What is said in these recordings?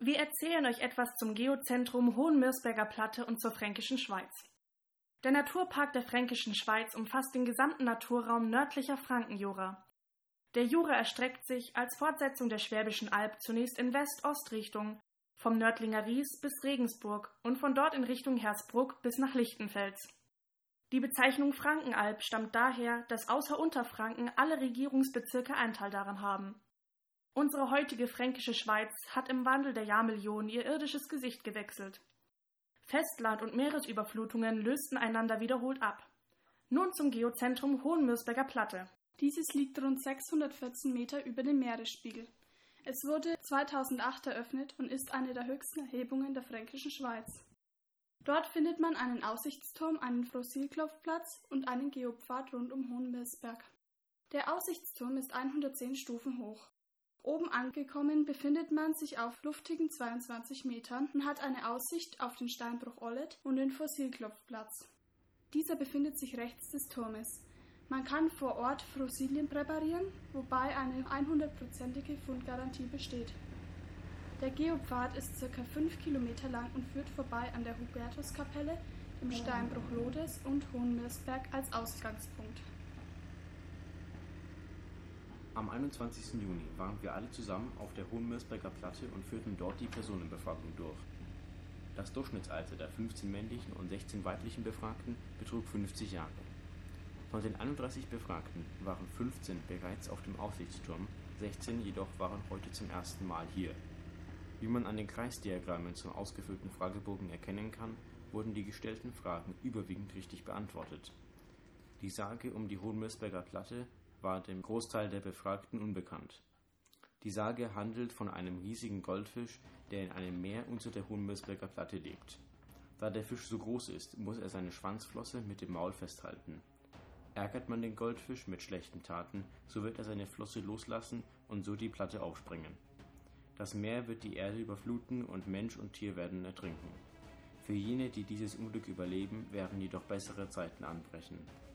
Wir erzählen euch etwas zum Geozentrum Hohenmörsberger Platte und zur Fränkischen Schweiz. Der Naturpark der Fränkischen Schweiz umfasst den gesamten Naturraum nördlicher Frankenjura. Der Jura erstreckt sich als Fortsetzung der Schwäbischen Alb zunächst in West-Ost-Richtung, vom Nördlinger Ries bis Regensburg und von dort in Richtung Hersbruck bis nach Lichtenfels. Die Bezeichnung Frankenalb stammt daher, dass außer Unterfranken alle Regierungsbezirke Anteil daran haben. Unsere heutige Fränkische Schweiz hat im Wandel der Jahrmillionen ihr irdisches Gesicht gewechselt. Festland- und Meeresüberflutungen lösten einander wiederholt ab. Nun zum Geozentrum Hohenmörsberger Platte. Dieses liegt rund 614 Meter über dem Meeresspiegel. Es wurde 2008 eröffnet und ist eine der höchsten Erhebungen der Fränkischen Schweiz. Dort findet man einen Aussichtsturm, einen Fossilklopfplatz und einen Geopfad rund um Hohenmörsberg. Der Aussichtsturm ist 110 Stufen hoch. Oben angekommen befindet man sich auf luftigen 22 Metern und hat eine Aussicht auf den Steinbruch Ollet und den Fossilklopfplatz. Dieser befindet sich rechts des Turmes. Man kann vor Ort Fossilien präparieren, wobei eine 100%ige Fundgarantie besteht. Der Geopfad ist ca. 5 Kilometer lang und führt vorbei an der Hubertuskapelle, dem Steinbruch Lodes und Hohenmörsberg als Ausgangspunkt. Am 21. Juni waren wir alle zusammen auf der Hohenmörsberger Platte und führten dort die Personenbefragung durch. Das Durchschnittsalter der 15 männlichen und 16 weiblichen Befragten betrug 50 Jahre. Von den 31 Befragten waren 15 bereits auf dem Aussichtsturm, 16 jedoch waren heute zum ersten Mal hier. Wie man an den Kreisdiagrammen zum ausgefüllten Fragebogen erkennen kann, wurden die gestellten Fragen überwiegend richtig beantwortet. Die Sage um die Hohenmörsberger Platte war dem Großteil der Befragten unbekannt. Die Sage handelt von einem riesigen Goldfisch, der in einem Meer unter der Hohenmörsberger Platte lebt. Da der Fisch so groß ist, muss er seine Schwanzflosse mit dem Maul festhalten. Ärgert man den Goldfisch mit schlechten Taten, so wird er seine Flosse loslassen und so die Platte aufspringen. Das Meer wird die Erde überfluten und Mensch und Tier werden ertrinken. Für jene, die dieses Unglück überleben, werden jedoch bessere Zeiten anbrechen.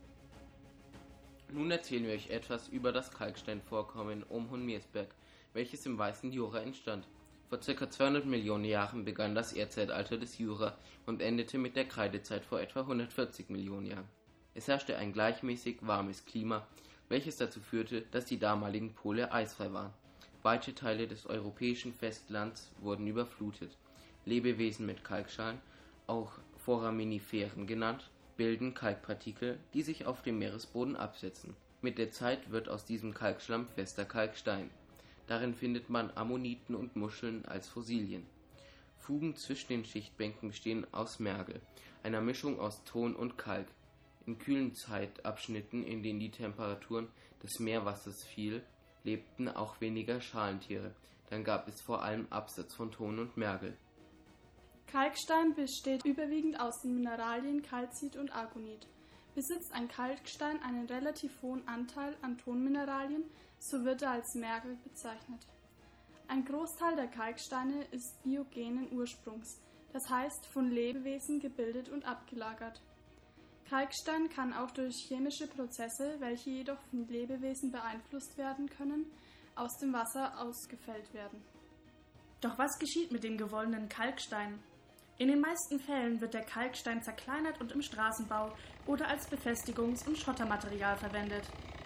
Nun erzählen wir euch etwas über das Kalksteinvorkommen um Hohenmörsberg, welches im Weißen Jura entstand. Vor ca. 200 Millionen Jahren begann das Erdzeitalter des Jura und endete mit der Kreidezeit vor etwa 140 Millionen Jahren. Es herrschte ein gleichmäßig warmes Klima, welches dazu führte, dass die damaligen Pole eisfrei waren. Weite Teile des europäischen Festlands wurden überflutet. Lebewesen mit Kalkschalen, auch Foraminiferen genannt, bilden Kalkpartikel, die sich auf dem Meeresboden absetzen. Mit der Zeit wird aus diesem Kalkschlamm fester Kalkstein. Darin findet man Ammoniten und Muscheln als Fossilien. Fugen zwischen den Schichtbänken bestehen aus Mergel, einer Mischung aus Ton und Kalk. In kühlen Zeitabschnitten, in denen die Temperaturen des Meerwassers fiel, lebten auch weniger Schalentiere. Dann gab es vor allem Absatz von Ton und Mergel. Kalkstein besteht überwiegend aus den Mineralien Calcit und Argonit. Besitzt ein Kalkstein einen relativ hohen Anteil an Tonmineralien, so wird er als Mergel bezeichnet. Ein Großteil der Kalksteine ist biogenen Ursprungs, das heißt von Lebewesen gebildet und abgelagert. Kalkstein kann auch durch chemische Prozesse, welche jedoch von Lebewesen beeinflusst werden können, aus dem Wasser ausgefällt werden. Doch was geschieht mit dem gewonnenen Kalkstein? In den meisten Fällen wird der Kalkstein zerkleinert und im Straßenbau oder als Befestigungs- und Schottermaterial verwendet.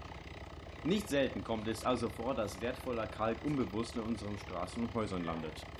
Nicht selten kommt es also vor, dass wertvoller Kalk unbewusst in unseren Straßen und Häusern landet.